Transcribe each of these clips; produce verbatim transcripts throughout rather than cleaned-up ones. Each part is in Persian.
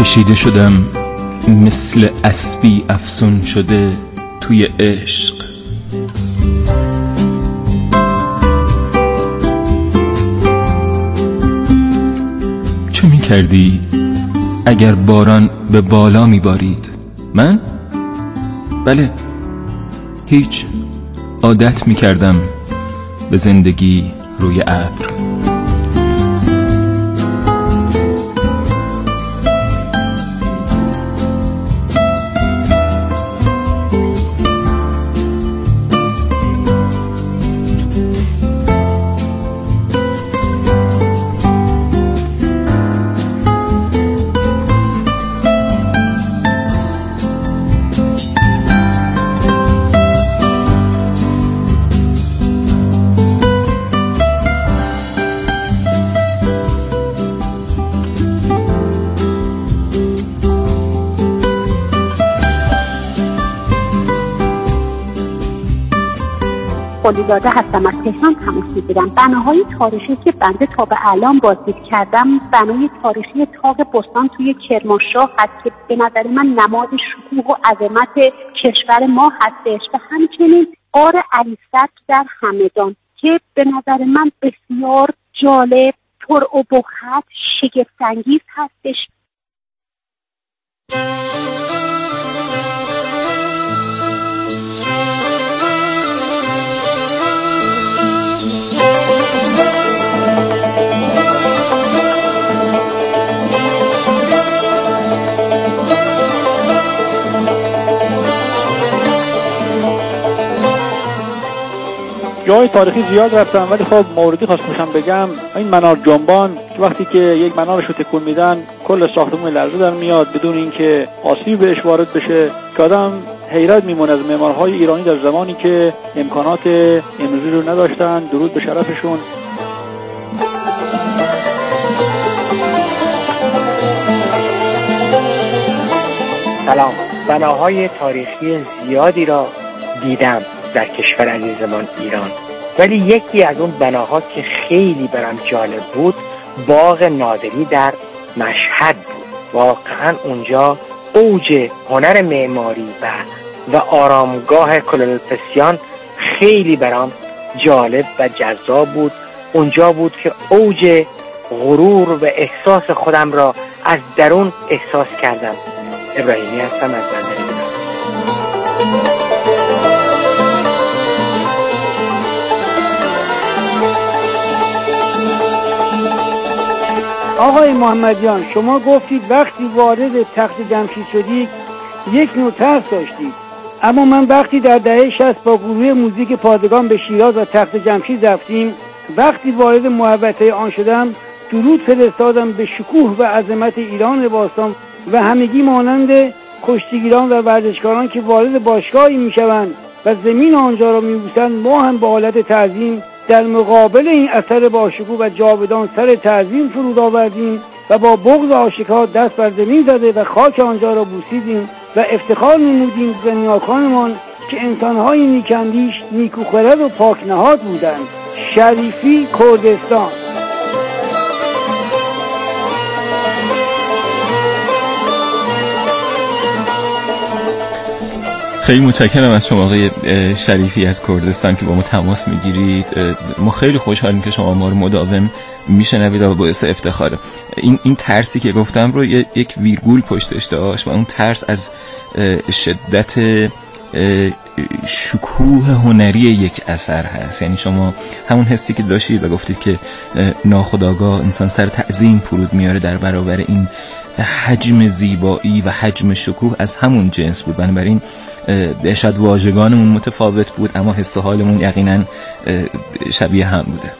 کشیده شدم مثل اسبی افسون شده توی عشق. چه می کردی اگر باران به بالا می بارید؟ من؟ بله، هیچ. عادت می کردم به زندگی روی ابر. قلیزاده هستم، از تهران تماس میگیرم. بناهای تاریخی که بنده تا به الان بازدید کردم بنای تاریخی طاق بستان توی کرمانشاه هست که به نظر من نماد شکوه و عظمت کشور ما هستش و همچنین غار علی صدر در همدان که به نظر من بسیار جالب، پرابهت، شگفت‌انگیز هستش. جای تاریخی زیاد رفتم ولی خب موردی خواستم بگم این منار جنبان که وقتی که یک منارش رو تکون میدن کل ساختمون لرزه در میاد بدون اینکه آسیب بهش وارد بشه که آدم حیرت میمونه از معمارهای ایرانی در زمانی که امکانات امروزی رو نداشتن. درود به شرفشون. سلام. بناهای تاریخی زیادی را دیدم در کشور عزیزمان ایران، ولی یکی از اون بناها که خیلی برام جالب بود باغ نادری در مشهد بود. واقعا اونجا اوج هنر معماری و و آرامگاه کلالپسیان خیلی برام جالب و جذاب بود. اونجا بود که اوج غرور و احساس خودم را از درون احساس کردم. ابراهیمی هستم از بندر. آقای محمدیان، شما گفتید وقتی وارد تخت جمشید شدید یک نوع ترس داشتید، اما من وقتی در دهه شصت با گروه موزیک پادگان به شیراز و تخت جمشید رفتیم، وقتی وارد محوطه آن شدم درود فرستادم به شکوه و عظمت ایران باستان و همگی مانند کشتیگیران و ورزشکاران که وارد باشگاهی میشوند و زمین آنجا را میبوسند، ما هم با حالت تعظیم در مقابل این اثر باشکوه و جاودان سر تعظیم فرود آوردیم و با بغض آشکار دست بر زمین زده و خاک آنجا را بوسیدیم و افتخار نمودیم به نیاکانمان که انسان‌های نیک‌اندیش، نیکوخرد و پاک‌نهاد بودند. شریفی، کردستان. خیلی متشکرم از شما آقای شریفی از کردستان که با ما تماس میگیرید. ما خیلی خوشحالیم که شما ما رو مداوم میشنوید و باعث افتخاره. این این ترسی که گفتم رو یک ویرگول پشتش داشت و اون ترس از شدت شکوه هنری یک اثر هست. یعنی شما همون حسی که داشتید و گفتید که ناخودآگاه انسان سر تعظیم فرود میاره در برابر این حجم زیبایی و حجم شکوه از همون جنس بود. بنابراین شاید واژگانمون متفاوت بود اما حس و حالمون یقینا شبیه هم بوده.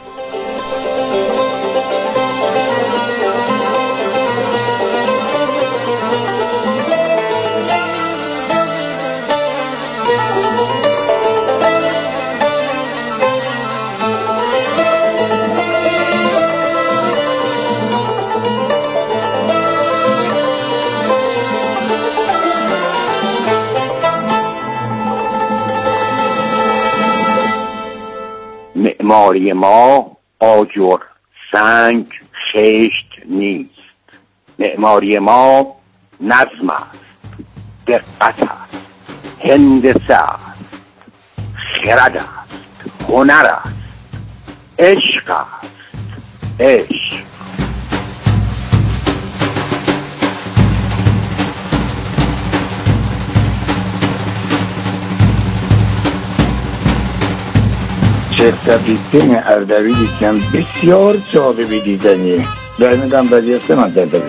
معماری ما آجر، سنگ، خشت نیست. معماری ما نظم است، دقت است، هندسه است، خرد است، هنر است، عشق است، عشق. شرطفیتین اردبیلی که بسیار جالبی دیدنیه. برمیدم بجیسته من دردبی.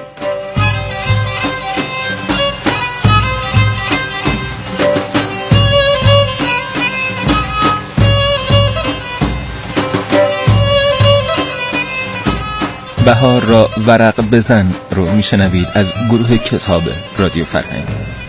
بهار را ورق بزن رو میشنوید از گروه کتاب رادیو فرهنگ.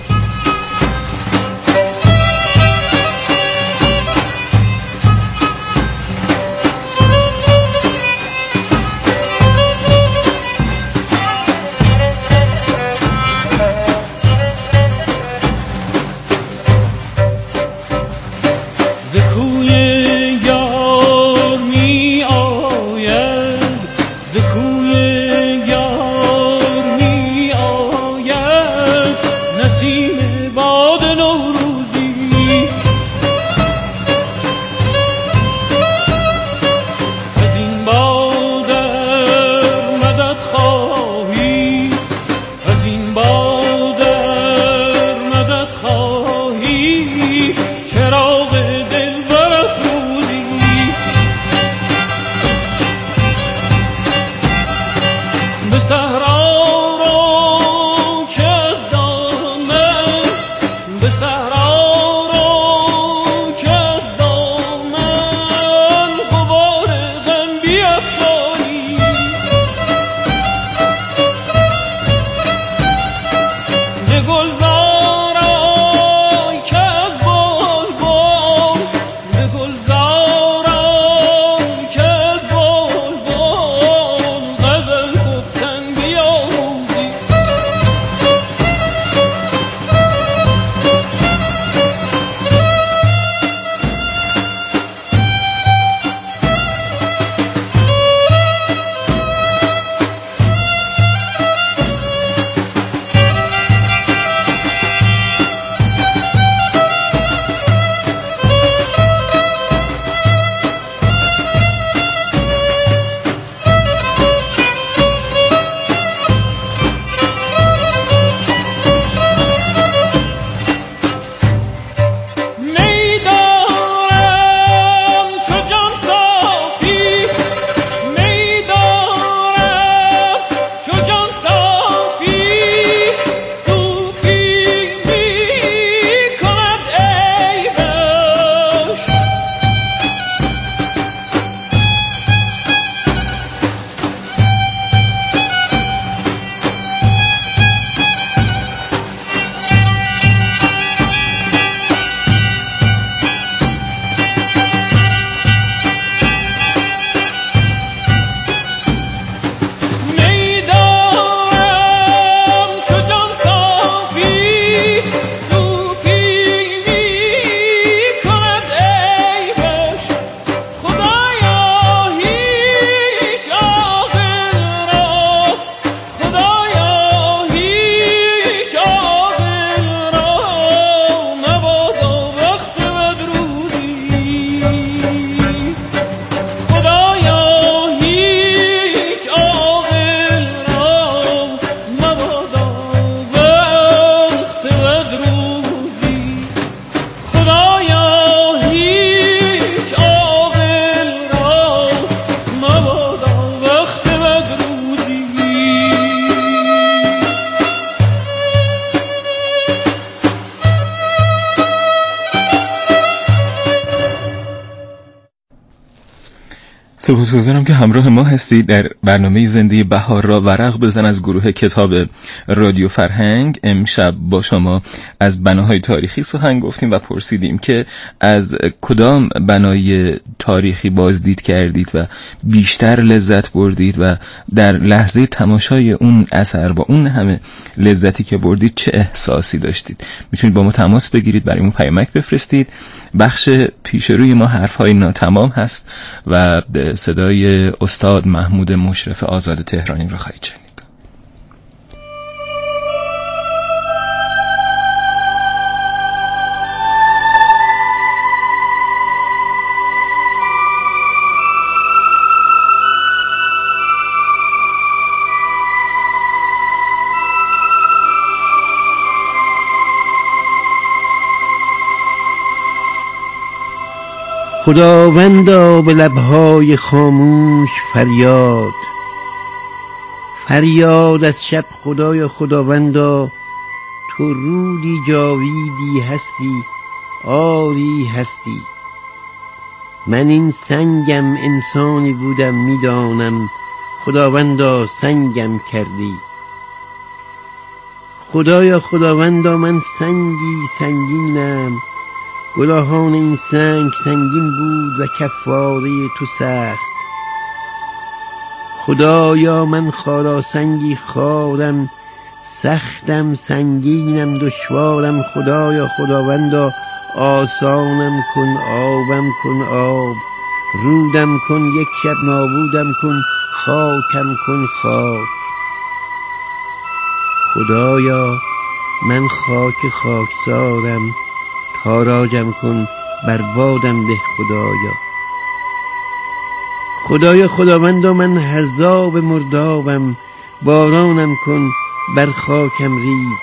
سپاسگزارم که همراه ما هستید در برنامه زنده بهار را ورق بزن از گروه کتاب رادیو فرهنگ. امشب با شما از بناهای تاریخی سخن گفتیم و پرسیدیم که از کدام بنای تاریخی بازدید کردید و بیشتر لذت بردید و در لحظه تماشای اون اثر با اون همه لذتی که بردید چه احساسی داشتید. میتونید با ما تماس بگیرید، برای ما پیامک بفرستید. بخش پیش روی ما حرفهای ناتمام هست و صدای استاد محمود مشرف آزاد تهرانی رو خواهید شنید. خداوندا به لبهای خاموش فریاد، فریاد از شب خدایا خداوندا، تو رودی جاویدی هستی، آری هستی. من این سنگم انسانی بودم میدانم، خداوندا سنگم کردی. خدایا خداوندا من سنگی سنگینم، گناهان این سنگ سنگین بود و کفاره تو سخت. خدایا من خارا سنگی خارم، سختم سنگینم دشوارم. خدایا خداوندا آسانم کن، آبم کن آب، رودم کن یک شب نابودم کن، خاکم کن خاک. خدایا من خاک خاکسارم، تاراجم کن بربادم ده. خدایا خدایا خداوندا من هرزاب مردابم، بارانم کن بر خاکم ریز.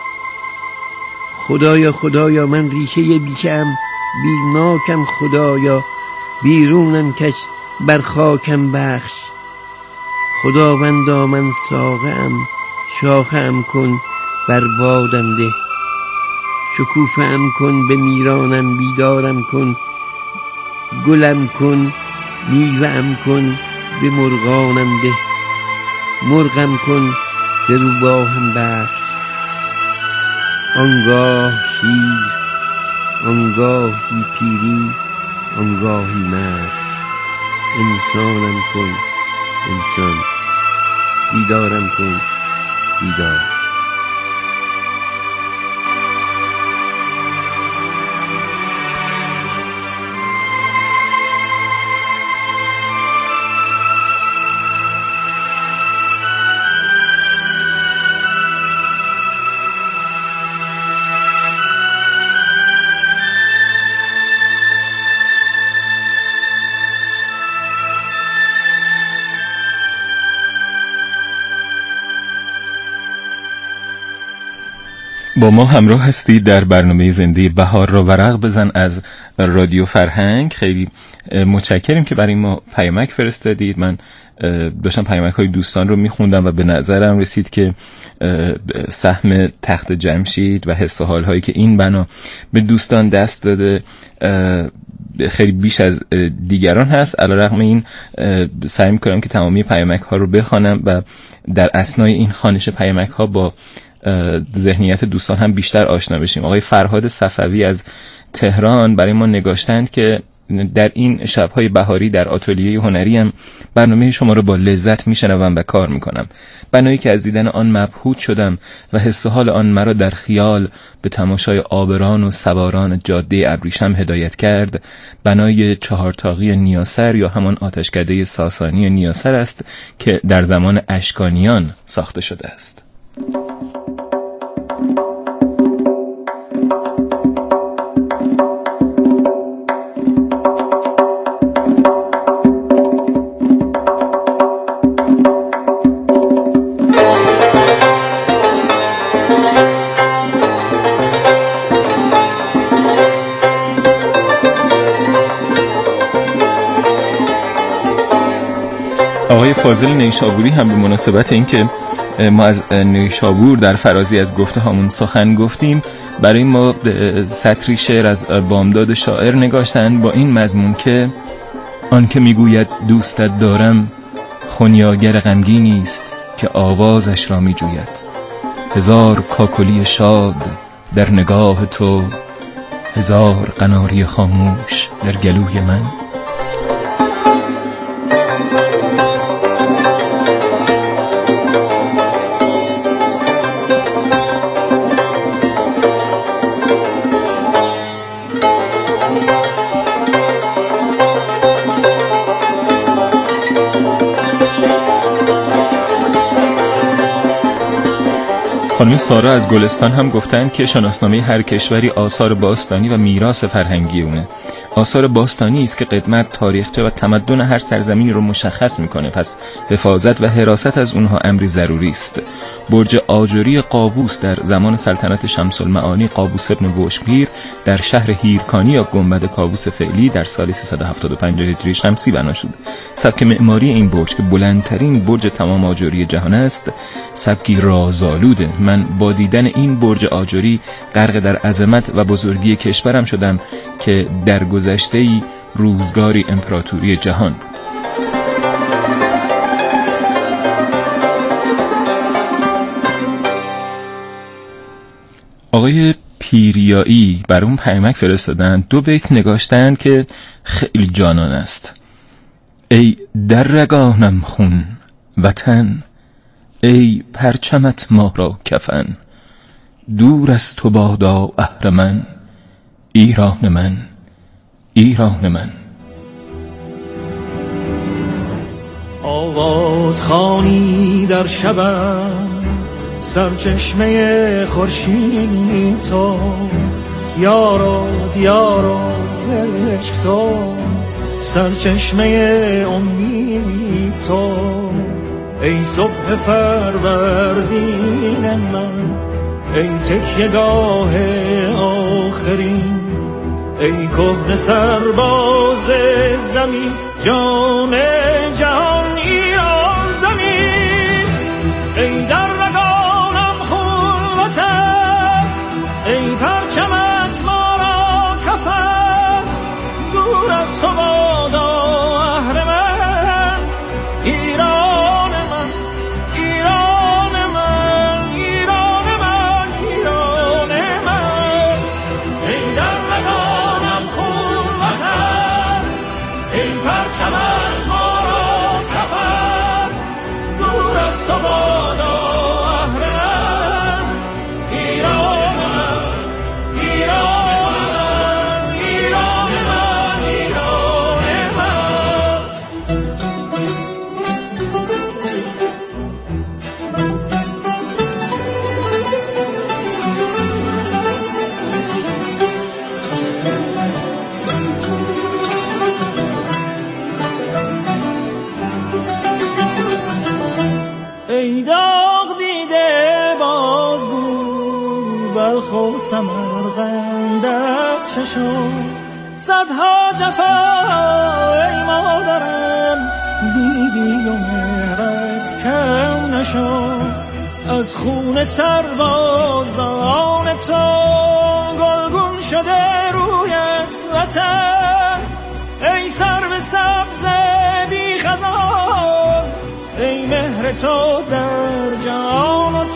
خدایا خدایا من ریشه بیشم بیماکم، خدایا بیرونم کش بر خاکم بخش. خداوندا من ساقه‌ام، شاخه‌ام کن بر بادم ده. شکوفه‌ام کن به میرانم، بیدارم کن گلم کن، میوه‌ام کن به مرغانم ده. مرغم کن به روباهم بخش، آنگاه شیر، آنگاهی پیری، آنگاهی مرد. انسانم کن انسان، بیدارم کن بیدار. با ما همراه هستید در برنامه زنده بهار را ورق بزن از رادیو فرهنگ. خیلی متشکریم که برای ما پیامک فرستادید. من داشتم پیامک های دوستان رو میخوندم و به نظرم رسید که سهم تخت جمشید و حس و حال هایی که این بنا به دوستان دست داده خیلی بیش از دیگران هست. علیرغم این سعی میکنم که تمامی پیامک ها رو بخوانم و در اثنای این خوانش پیامک ها با ذهنیت دوستان هم بیشتر آشنا بشیم. آقای فرهاد صفوی از تهران برای ما نگاشتند که در این شب‌های بهاری در آتلیه هنری هم برنامه شما رو با لذت میشنوم و کار میکنم. بنایی که از دیدن آن مبهوت شدم و حس و حال آن مرا در خیال به تماشای آبران و سواران جاده ابریشم هدایت کرد، بنای چهارتاقی نیاسر یا همان آتشکده ساسانی نیاسر است که در زمان اشکانیان ساخته شده است. آقای فاضل نیشابوری هم به مناسبت اینکه ما از نیشابور در فرازی از گفته هامون سخن گفتیم برای ما سطری شعر از بامداد شاعر نگاشتند با این مضمون که آن که میگوید دوستت دارم خونیاگر غمگینی است که آوازش را میجوید. هزار کاکلی شاد در نگاه تو، هزار قناری خاموش در گلوی من. خانم سارا از گلستان هم گفتن که شناسنامه هر کشوری آثار باستانی و میراث فرهنگی اونه. آثار باستانی است که قدمت، تاریخچه و تمدن هر سرزمینی رو مشخص میکنه، پس حفاظت و حراست از اونها امری ضروری است. برج آجری قابوس در زمان سلطنت شمس المعانی قابوس ابن بوشپیر در شهر هیرکانی یا گنبد کابوس فعلی در سال سیصد و هفتاد و پنج هجری شمسی بنا شد. سبک معماری این برج که بلندترین برج تمام آجری جهان است، سبکی رازآلوده. من با دیدن این برج آجری غرق در عظمت و بزرگی کشورم شدم که در گذشته‌ای روزگاری امپراتوری جهان بود. آقای پیریایی بر اون پیامک فرستادن، دو بیت نگاشتن که خیلی جانان است. ای در رگانم خون وطن، ای پرچمت ما را کفن، دور از تو بادا اهرمن، ایران من ایران من. آواز خوانی در شبم، سرچشمه خورشید تو، یارو دیارو عشق تو، سرچشمه امید تو، ای صبح فروردین من، ای تکیه‌گاه آخرین، ای کهنه سرباز زمین، جان جهان ایران زمین، ای در رگانم خون وطن، ای پرچمت ما را کفن، دور از تو بادا اهرمن، ایران من ایران من ایران من ایران من، ای در رگانم خون وطن، ای پرچمت ما را کفن، دور از تو بادا اهرمن، ایران من ایران من ایران من ایران من. ای داغ دیده بازگو، بلخ و سمرقندت چشم، صدها جفا ای مادرم، دیدی و مهرت کم نشد، از خون سربازان تو گلگون شده رویت وطن، ای سرو سبز بی خزان، ای مهر تو در جان و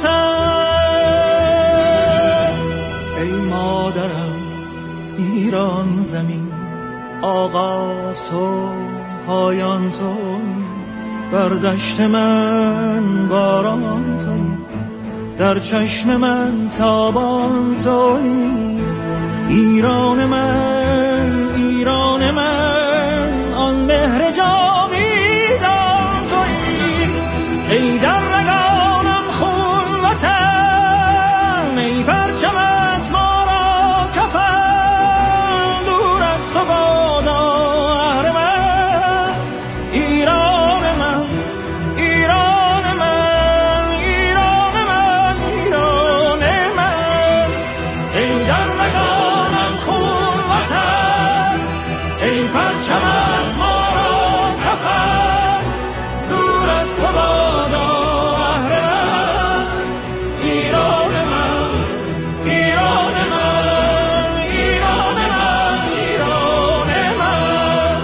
تن، ای مادرم ایران زمین، آغاز تو پایان تو، بر دشت من باران تویی، در چشم من تابان تویی، ایران من ایران من، آن مهر جاویدان تویی، ای در رگانم خون وطن، ای پرچمت ما را کفن، دور از تو بادا اهرمن، ایران من ایران من ایران من ایران من، ای در رگانم خون وطن، ای پرچمت ما را کفن، دور از تو بادا اهرمن، ایران من ایران من ایران من ایران من.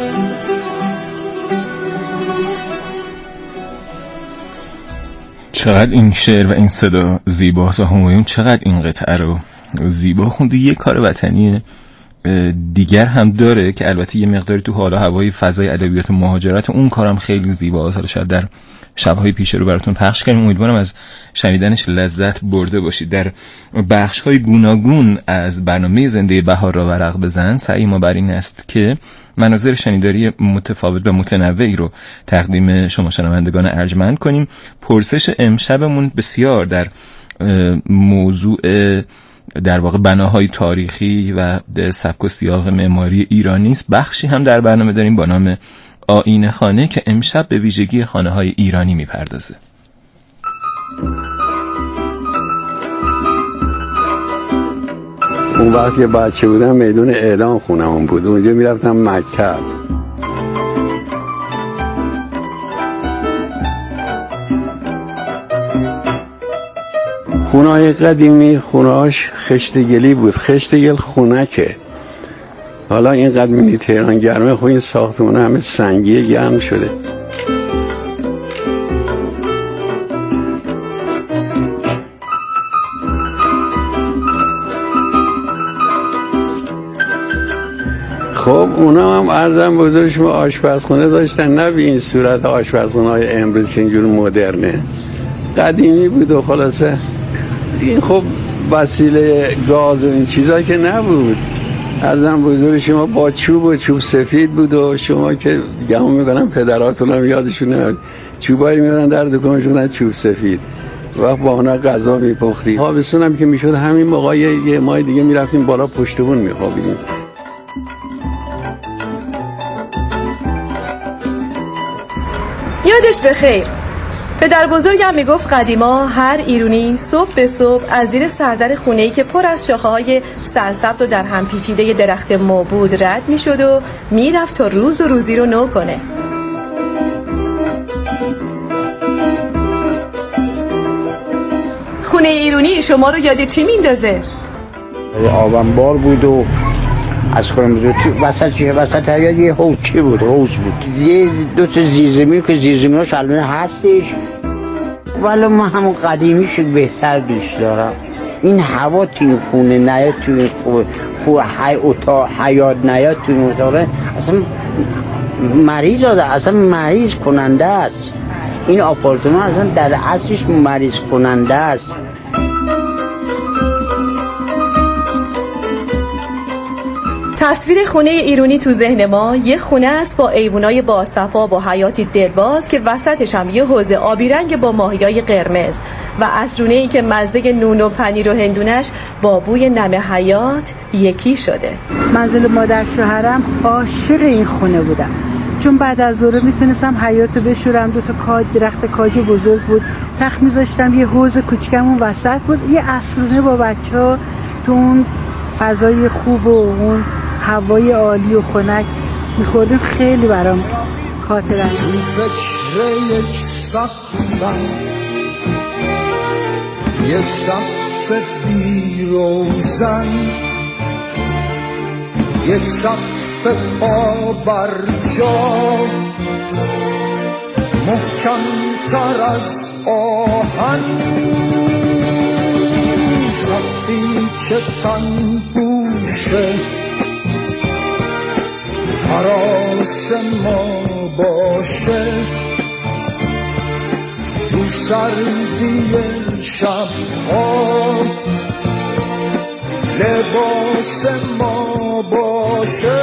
چقدر این شعر و این صدا زیباست و همایون چقدر این قطعه رو زیبا خونده. یه کار وطنی دیگر هم داره که البته یه مقداری تو حالا هوای فضای ادبیات مهاجرت، اون کارم خیلی زیباست. حالا شاید در شب‌های پیش رو براتون پخش کنیم، امیدوارم از شنیدنش لذت برده باشید. در بخش‌های گوناگون از برنامه زنده بهار را ورق بزن، سعی ما بر این است که مناظر شنیداری متفاوت و متنوعی رو تقدیم شما شنوندگان ارجمند کنیم. پرسش امشبمون بسیار در موضوع در واقع بناهای تاریخی و سبک و سیاق معماری ایرانی است. بخشی هم در برنامه داریم با نام آیین خانه که امشب به ویژگی خانه‌های ایرانی میپردازه. اون وقت که بچه بودم میدون اعدام خونمون بود، اونجا میرفتم مکتب. خونه‌های قدیمی خونه‌هاش خشتگلی بود، خشتگل خونکه. حالا اینقدر می‌بینی تهران گرمه، خب این ساختمان‌ها همه سنگی گرم شده. خب اونا هم عرضم بزرگ شما آشپزخونه داشتن، نه به این صورت آشپزخونه های امروز که اینجور مدرنه، قدیمی بود و خلاصه این خب وسیله گاز و این چیزا که نبود. عرضم بزرگ شما با چوب و چوب سفید بود و شما که گمون میکنم پدراتون هم یادشون نمیاد چوبایی میدن در دکانشون چوب سفید و با اونا غذا میپختی. تابستون هم که میشد همین موقع یه ماه دیگه میرفتیم بالا پشتبون میخوابیدیم. یادش بخیر، پدر بزرگم میگفت قدیما هر ایرونی صبح به صبح از زیر سردر خونه‌ای که پر از شاخه‌های سرسبز و در هم پیچیده درخت مو بود رد میشد و میرفت تا روز و روزی رو نو کنه. خونه ایرونی شما رو یاد چی میندازه؟ آبنبار بود و از خودم بزرگ تو وسط چیه وسط یاد یه حوض چی بود حوض بود زیر دو تا زیرزمین که زیرزمیناش الان هستش، ولی من همون قدیمیش بهتر دوست دارم. این هوا تو این خونه نیاد، تو این خونه حی اتاق حیات نیاد، تو این اتاق اصلا مریض آده، اصلا مریض کننده است. این آپارتمان اصلا در اصلش مریض کننده است. تصویر خونه ایرونی تو ذهن ما یه خونه است با ایوونای باصفا با حیاتی دلباز که وسطش هم یه حوض آبی رنگ با ماهیای قرمز و عصرونه‌ای که مزه نون و پنیر و هندونش با بوی نم حیات یکی شده. منزل مادر شوهرم عاشق این خونه بودم، چون بعد از ظهر میتونستم حیاتو بشورم، دو تا کاج درخت کاج بزرگ بود، تخت میذاشتم، یه حوض کوچیکمون وسط بود، یه عصرونه با بچه‌ها تو اون فضای خوب و اون هوای عالی و خنک میخوردیم. خیلی برام خاطره است. تو فکر یک سقفم، یک سقف بی روزن، یک سقف پا بر جا، محکم تر از آهن، سقفی که تن پوشه حراس ما باشه، تو سردی شبها لباس ما باشه.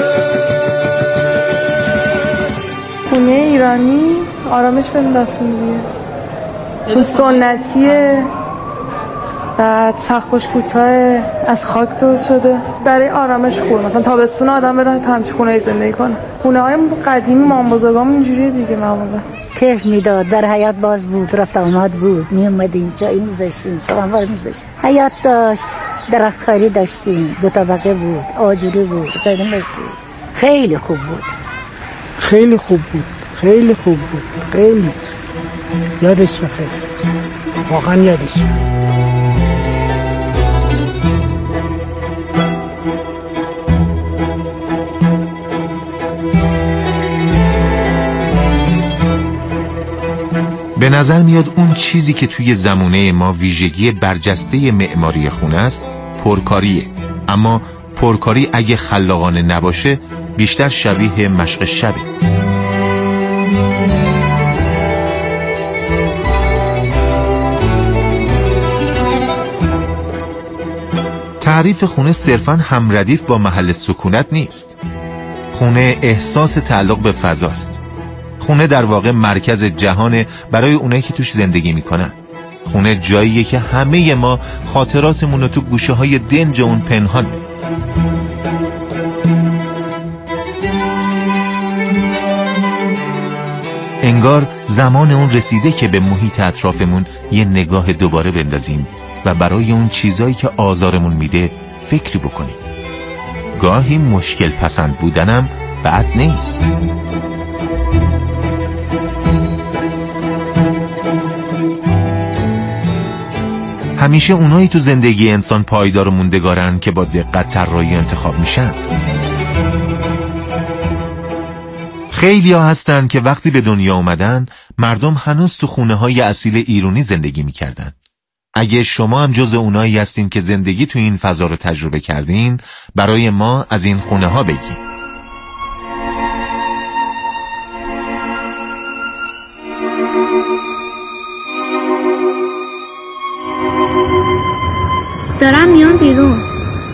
خونه ایرانی آرامش بهم دست میده، چون سنتیه و سقفش کوتاه از خاک درست شده، برای آرامش خوبه. مثلا تابستون آدم بره تا همچین خونه‌ای زندگی کنه. خونه‌های قدیمی مام بزرگام اینجوریه دیگه، معمولا کیف میداد، در حیات باز بود، رفت آمد بود، می اومدیم جایی میذاشتیم، سلاموار میذاشتیم، حیات داشت، درخت خیری داشتیم، دو طبقه بود، آجوری بود، قدمش بود، خیلی خوب بود، خیلی خوب بود، خیلی خوب بود، خیلی یادش بخیر، واقعا یادش. به نظر میاد اون چیزی که توی زمونه ما ویژگی برجسته معماری خونه است پرکاریه، اما پرکاری اگه خلاقانه نباشه بیشتر شبیه مشق شبه. تعریف خونه صرفاً همردیف با محل سکونت نیست. خونه احساس تعلق به فضاست. خونه در واقع مرکز جهانه برای اونایی که توش زندگی میکنن. خونه جاییه که همه ما خاطراتمون رو تو گوشه های دنج اون پنهان می‌کنیم. انگار زمان اون رسیده که به محیط اطرافمون یه نگاه دوباره بندازیم و برای اون چیزایی که آزارمون میده فکری بکنیم. گاهی مشکل پسند بودنم بد نیست. همیشه اونایی تو زندگی انسان پایدار و موندگارن که با دقت طراحی انتخاب میشن. خیلی ها هستن که وقتی به دنیا اومدن مردم هنوز تو خونه های اصیل ایرانی زندگی میکردن. اگه شما هم جز اونایی هستین که زندگی تو این فضا رو تجربه کردین، برای ما از این خونه ها بگین. دارم میان بیرون.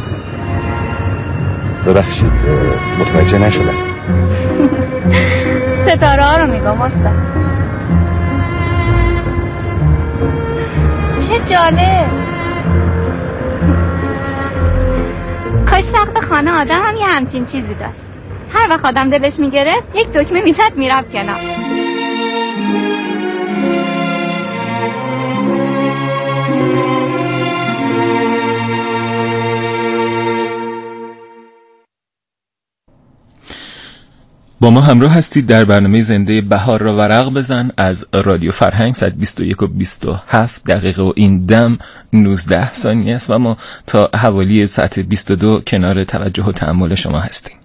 ببخشید متوجه نشدم. ستاره ها رو میگم استاد. چه جالب. کاش سقف خانه آدم هم یه همچین چیزی داشت. هر وقت آدم دلش میگرفت یک دکمه میزد میرفت کنار. با ما همراه هستید در برنامه زنده بهار را ورق بزن از رادیو فرهنگ. ساعت بیست و یک و بیست و هفت دقیقه و این دم نوزده ثانیه است و ما تا حوالی ساعت بیست و دو کنار توجه و تأمل شما هستیم.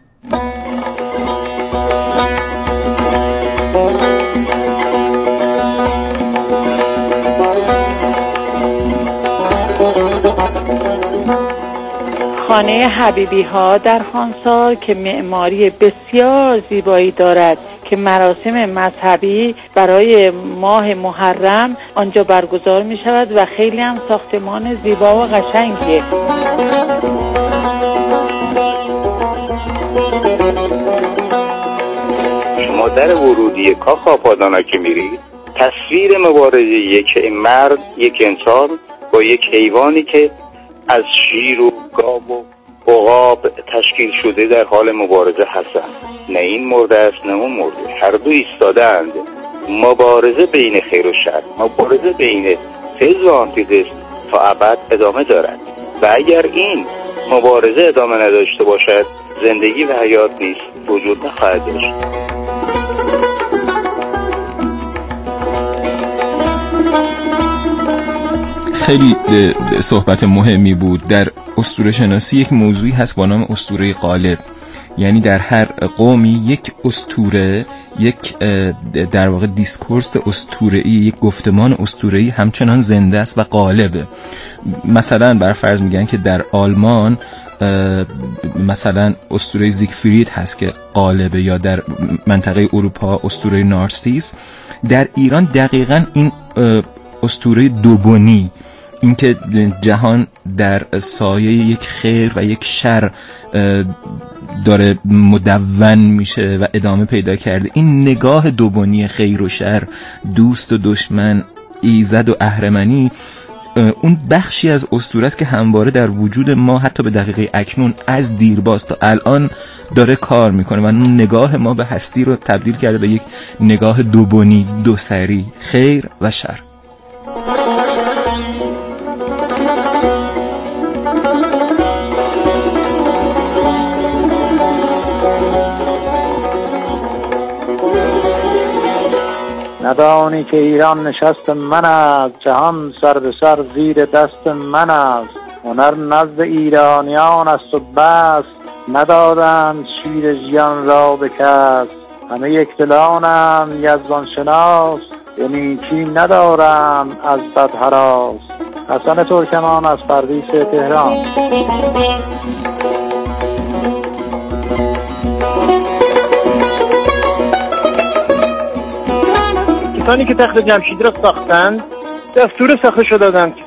خانه حبیبی ها در خانسار که معماری بسیار زیبایی دارد که مراسم مذهبی برای ماه محرم آنجا برگزار می شود و خیلی هم ساختمان زیبا و قشنگه. شما در ورودی کاخ آبادان که میرید، تصویر مبارزه یک مرد، یک انسان با یک حیوانی که از شیر و گاو و عقاب تشکیل شده در حال مبارزه هستند. نه این مرده است نه اون مرده، هر دو ایستاده‌اند. مبارزه بین خیر و شر، مبارزه بین تز و آنتیتز تا ابد ادامه دارد و اگر این مبارزه ادامه نداشته باشد زندگی و حیات نیز وجود نخواهد داشت. خیلی صحبت مهمی بود. در اسطوره شناسی یک موضوعی هست با نام اسطوره قالب، یعنی در هر قومی یک اسطوره، یک در واقع دیسکورس اسطوره‌ای، یک گفتمان اسطوره‌ای همچنان زنده است و غالبه. مثلا بر فرض میگن که در آلمان مثلا اسطوره زیگفرید هست که غالبه، یا در منطقه اروپا اسطوره نارسیس. در ایران دقیقاً این اسطوره دوبونی، اینکه جهان در سایه یک خیر و یک شر داره مدون میشه و ادامه پیدا کرده، این نگاه دوبونی خیر و شر، دوست و دشمن، ایزد و اهرمنی، اون بخشی از اسطوره است که همواره در وجود ما حتی به دقیقه اکنون از دیرباز تا الان داره کار میکنه و اون نگاه ما به هستی رو تبدیل کرده به یک نگاه دوبونی، دوسری، خیر و شر. ندانی که ایران نشست من است، جهان سر به سر زیر دست من است. هنر نزد ایرانیان است و بس، ندادند شیر ژیان را به کس. همه یک دلانند یزدان شناس، به نیکی ندارم از بد هراس. حسن ترکمان از پردیس تهران. کسانی که تخت جمشید را ساختند دستور ساختش را دادند که